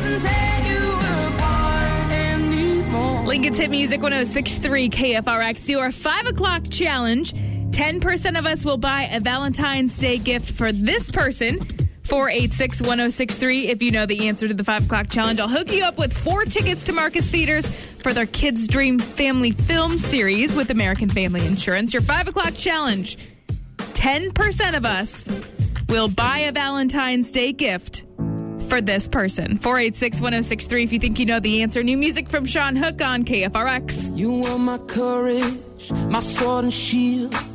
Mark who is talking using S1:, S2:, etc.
S1: Lincoln's Hit Music 106.3 KFRX. Your 5 o'clock challenge. 10% of us will buy a Valentine's Day gift for this person. 486-1063. If you know the answer to the 5 o'clock challenge, I'll hook you up with 4 tickets to Marcus Theaters for their Kids Dream Family Film Series with American Family Insurance. Your 5 o'clock challenge. 10% of us will buy a Valentine's Day gift for this person. 486-1063 if you think you know the answer. New music from Sean Hook on KFRX.
S2: You are my courage, my sword and shield.